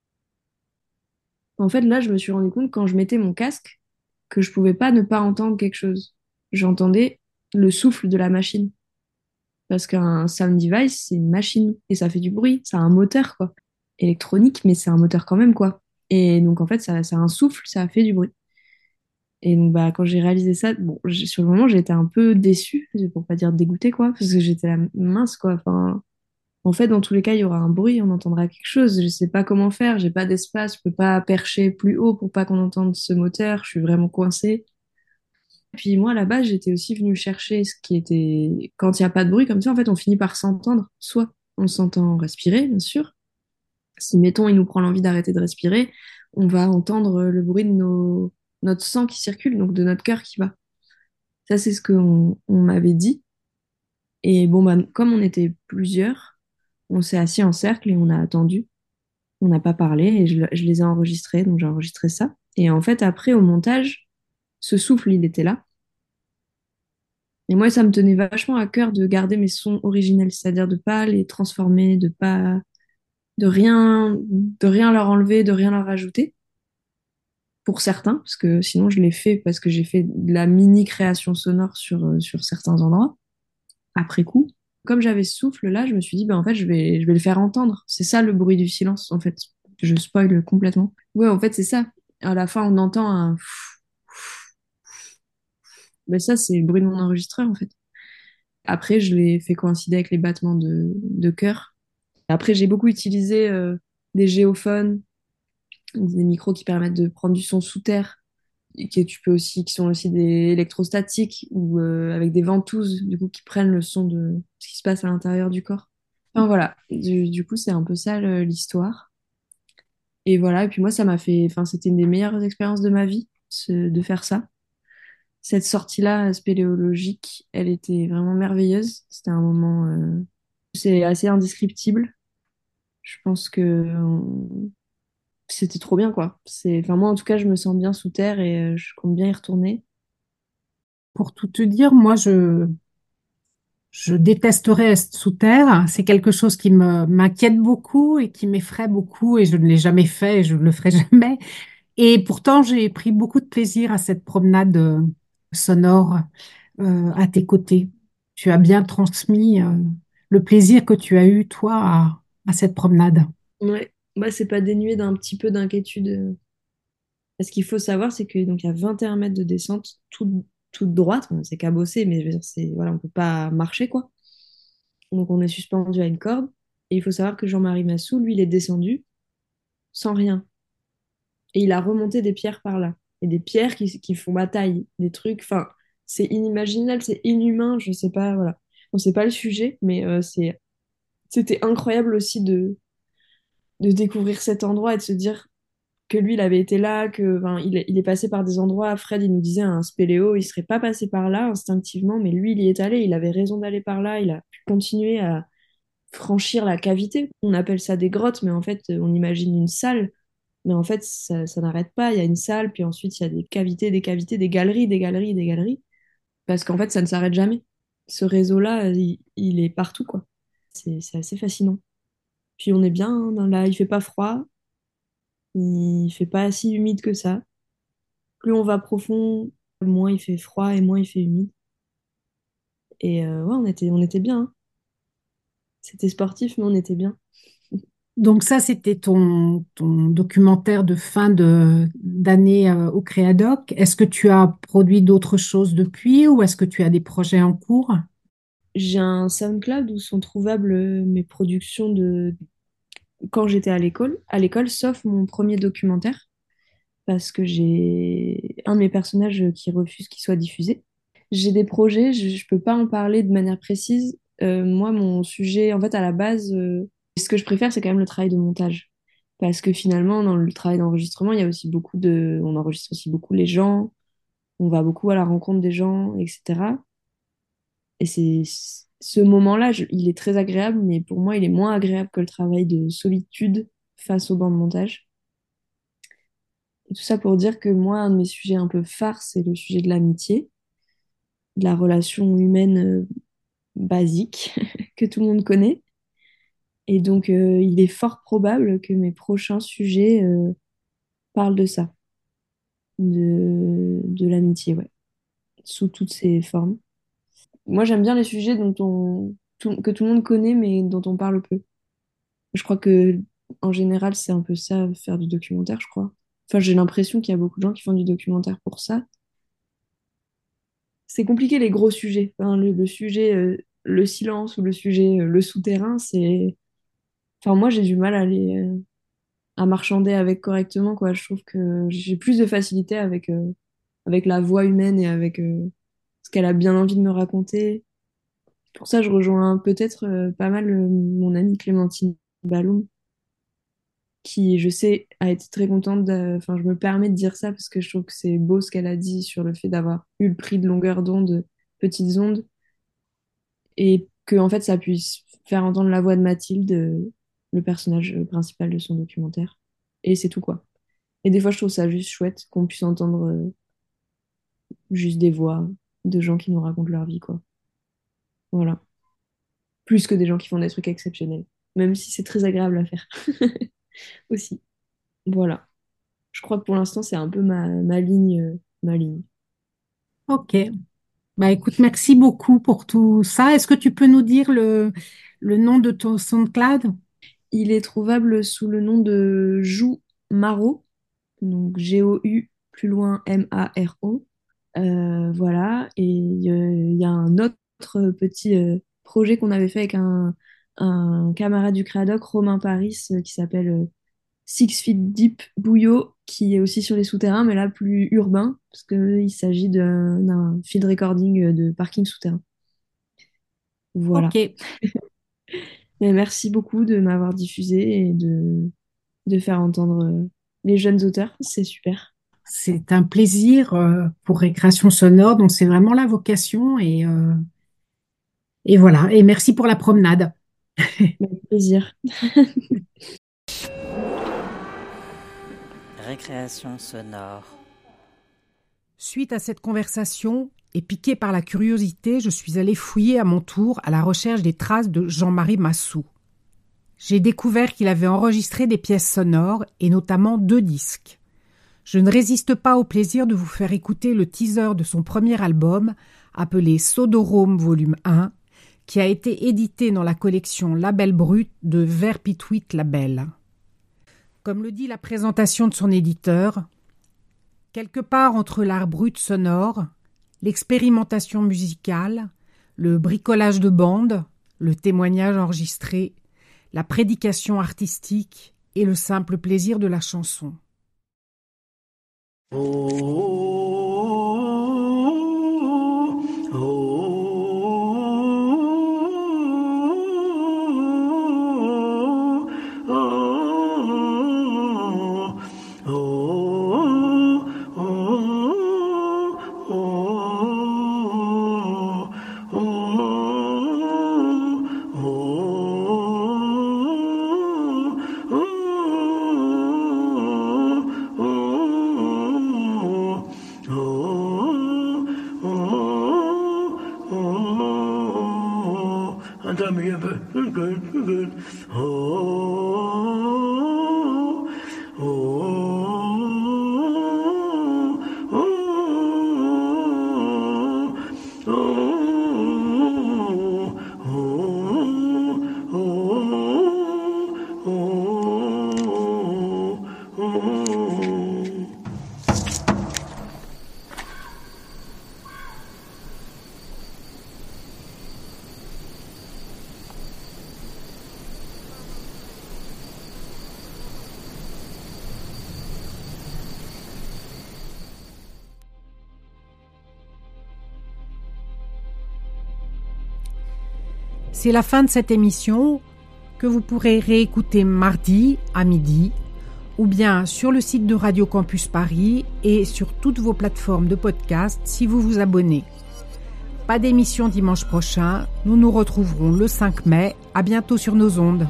En fait, là, je me suis rendu compte quand je mettais mon casque que je pouvais pas ne pas entendre quelque chose. J'entendais le souffle de la machine. Parce qu'un sound device, c'est une machine et ça fait du bruit. Ça a un moteur, quoi. Électronique, mais c'est un moteur quand même, quoi. Et donc, en fait, ça, ça a un souffle, ça fait du bruit. Et donc, bah, quand j'ai réalisé ça, bon, j'ai- sur le moment, j'étais un peu déçue, pour pas dire dégoûtée, quoi, parce que j'étais là, mince, quoi. Enfin, en fait, dans tous les cas, il y aura un bruit, on entendra quelque chose. Je sais pas comment faire, j'ai pas d'espace, je peux pas percher plus haut pour pas qu'on entende ce moteur. Je suis vraiment coincée. Puis moi, là-bas, j'étais aussi venue chercher ce qui était... Quand il n'y a pas de bruit comme ça, en fait, on finit par s'entendre. Soit on s'entend respirer, bien sûr. Si, mettons, il nous prend l'envie d'arrêter de respirer, on va entendre le bruit de nos... notre sang qui circule, donc de notre cœur qui bat. Ça, c'est ce qu'on on m'avait dit. Et bon, bah, comme on était plusieurs, on s'est assis en cercle et on a attendu. On n'a pas parlé et je, je les ai enregistrés, donc j'ai enregistré ça. Et en fait, après, au montage, ce souffle, il était là. Et moi, ça me tenait vachement à cœur de garder mes sons originels, c'est-à-dire de pas les transformer, de pas, de rien, de rien leur enlever, de rien leur rajouter. Pour certains, parce que sinon je l'ai fait parce que j'ai fait de la mini création sonore sur, euh, sur certains endroits, après coup. Comme j'avais ce souffle là, je me suis dit, ben en fait, je vais, je vais le faire entendre. C'est ça le bruit du silence, en fait. Je spoil complètement. Ouais, en fait, c'est ça. À la fin, on entend un. Ben ça, c'est le bruit de mon enregistreur, en fait. Après, je l'ai fait coïncider avec les battements de, de cœur. Après, j'ai beaucoup utilisé euh, des géophones, des micros qui permettent de prendre du son sous terre, et qui, tu peux aussi, qui sont aussi des électrostatiques ou euh, avec des ventouses, du coup, qui prennent le son de ce qui se passe à l'intérieur du corps. Enfin voilà, du, du coup, c'est un peu ça le- l'histoire. Et voilà, et puis moi, ça m'a fait, enfin, c'était une des meilleures expériences de ma vie, ce- de faire ça. Cette sortie-là spéléologique, elle était vraiment merveilleuse. C'était un moment, euh, c'est assez indescriptible. Je pense que euh, c'était trop bien, quoi. C'est, enfin, moi, en tout cas, je me sens bien sous terre et euh, je compte bien y retourner. Pour tout te dire, moi, je, je détesterais être sous terre. C'est quelque chose qui me m'inquiète beaucoup et qui m'effraie beaucoup et je ne l'ai jamais fait et je ne le ferai jamais. Et pourtant, j'ai pris beaucoup de plaisir à cette promenade euh, sonore euh, à tes côtés. Tu as bien transmis euh, le plaisir que tu as eu, toi, à, à cette promenade. Ouais, bah, c'est pas dénué d'un petit peu d'inquiétude. euh. Ce qu'il faut savoir, c'est que donc il y a vingt et un mètres de descente toute, toute droite. Bon, c'est cabossé, mais je veux dire, c'est, voilà, on peut pas marcher, quoi. Donc on est suspendu à une corde. Et il faut savoir que Jean-Marie Massou, lui, il est descendu sans rien. Et il a remonté des pierres par là. Et des pierres qui, qui font bataille, des trucs, enfin, c'est inimaginable, c'est inhumain, je sais pas, voilà. Bon, c'est pas le sujet, mais euh, c'est, c'était incroyable aussi de, de découvrir cet endroit et de se dire que lui, il avait été là, que, enfin, il, est- il est passé par des endroits. Fred, il nous disait, un spéléo, il serait pas passé par là instinctivement, mais lui, il y est allé, il avait raison d'aller par là, il a pu continuer à franchir la cavité. On appelle ça des grottes, mais en fait, on imagine une salle. Mais en fait, ça, ça n'arrête pas. Il y a une salle, puis ensuite, il y a des cavités, des cavités, des galeries, des galeries, des galeries. Parce qu'en fait, ça ne s'arrête jamais. Ce réseau-là, il, il est partout, quoi. C'est c'est assez fascinant. Puis on est bien, hein, là, il fait pas froid, il fait pas si humide que ça. Plus on va profond, moins il fait froid et moins il fait humide. Et euh, ouais, on était, on était bien, hein. C'était sportif, mais on était bien. Donc ça, c'était ton, ton documentaire de fin de, d'année euh, au Créadoc. Est-ce que tu as produit d'autres choses depuis ou est-ce que tu as des projets en cours? j'ai un SoundCloud où sont trouvables euh, mes productions de quand j'étais à l'école, à l'école, sauf mon premier documentaire, parce que j'ai un de mes personnages qui refuse qu'il soit diffusé. J'ai des projets, je ne peux pas en parler de manière précise. Euh, moi, mon sujet, en fait, à la base, euh, ce que je préfère, c'est quand même le travail de montage. Parce que finalement, dans le travail d'enregistrement, il y a aussi beaucoup de... On enregistre aussi beaucoup les gens, on va beaucoup à la rencontre des gens, et cetera. Et c'est ce moment-là, je- il est très agréable, mais pour moi, il est moins agréable que le travail de solitude face au banc de montage. Et tout ça pour dire que moi, un de mes sujets un peu phares, c'est le sujet de l'amitié, de la relation humaine euh, basique que tout le monde connaît. Et donc, euh, il est fort probable que mes prochains sujets euh, parlent de ça, de, de l'amitié, ouais, sous toutes ses formes. Moi, j'aime bien les sujets dont on, tout- que tout le monde connaît, mais dont on parle peu. Je crois que, en général, c'est un peu ça, faire du documentaire, je crois. Enfin, j'ai l'impression qu'il y a beaucoup de gens qui font du documentaire pour ça. C'est compliqué, les gros sujets. Enfin, le, le sujet, euh, le silence ou le sujet, euh, le souterrain, c'est... Enfin, moi, j'ai du mal à les, euh, à marchander avec correctement, quoi. Je trouve que j'ai plus de facilité avec, euh, avec la voix humaine et avec euh, ce qu'elle a bien envie de me raconter. Pour ça, je rejoins peut-être euh, pas mal euh, mon amie Clémentine Balloum, qui, je sais, a été très contente. de- Enfin, je me permets de dire ça parce que je trouve que c'est beau ce qu'elle a dit sur le fait d'avoir eu le prix de longueur d'onde, petites ondes, et que, en fait, ça puisse faire entendre la voix de Mathilde, euh, le personnage principal de son documentaire. Et c'est tout, quoi. Et des fois, je trouve ça juste chouette qu'on puisse entendre euh, juste des voix de gens qui nous racontent leur vie, quoi. Voilà. Plus que des gens qui font des trucs exceptionnels. Même si c'est très agréable à faire aussi. Voilà. Je crois que pour l'instant, c'est un peu ma, ma ligne, euh, ma ligne. Ok. Bah écoute, merci beaucoup pour tout ça. Est-ce que tu peux nous dire le, le nom de ton SoundCloud? Il est trouvable sous le nom de Jou Maro, donc G O U, plus loin M A R O. Euh, voilà. Et il y, a il y a un autre petit euh, projet qu'on avait fait avec un, un camarade du Créadoc, Romain Paris, euh, qui s'appelle euh, Six Feet Deep Bouillot, qui est aussi sur les souterrains, mais là plus urbain, parce qu'il s'agit d'un d'un field recording de parking souterrain. Voilà. Ok. Mais merci beaucoup de m'avoir diffusé et de, de faire entendre euh, les jeunes auteurs. C'est super. C'est un plaisir euh, pour Récréation Sonore, donc c'est vraiment la vocation et, euh, et voilà. Et merci pour la promenade. Avec plaisir. Récréation sonore. Suite à cette conversation, et piquée par la curiosité, je suis allée fouiller à mon tour à la recherche des traces de Jean-Marie Massou. J'ai découvert qu'il avait enregistré des pièces sonores, et notamment deux disques. Je ne résiste pas au plaisir de vous faire écouter le teaser de son premier album, appelé Sodorome Volume un, qui a été édité dans la collection Label Brut de Vert Pituit Label. Comme le dit la présentation de son éditeur, quelque part entre l'art brut sonore, l'expérimentation musicale, le bricolage de bande, le témoignage enregistré, la prédication artistique et le simple plaisir de la chanson. C'est la fin de cette émission que vous pourrez réécouter mardi à midi ou bien sur le site de Radio Campus Paris et sur toutes vos plateformes de podcast si vous vous abonnez. Pas d'émission dimanche prochain, nous nous retrouverons le cinq mai. À bientôt sur nos ondes.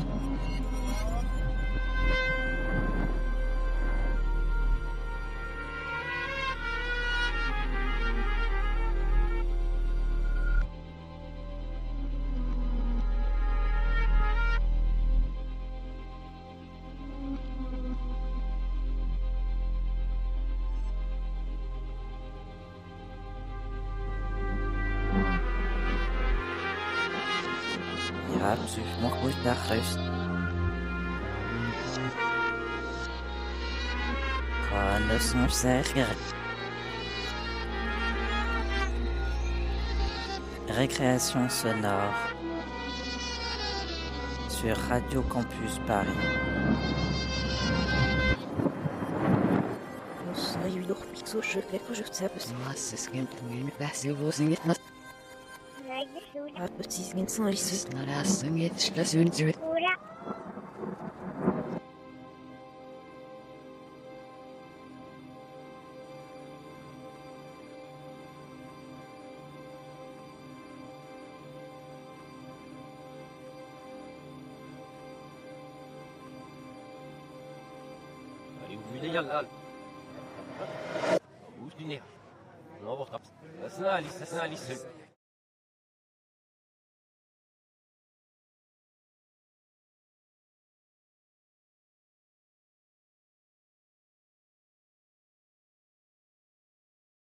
Ja, psych nog goed nachrust. Gewoon de soms zeggen. Récréation sonore sur Radio Campus Paris. Soy doch nicht so schön, que je sais pas. Was ist gibt mir was ihr wo singt was? Ah, petit sind so ist. Na das singt das sind so. يلا وش دنيا نوضح اسنا لي اسنا لي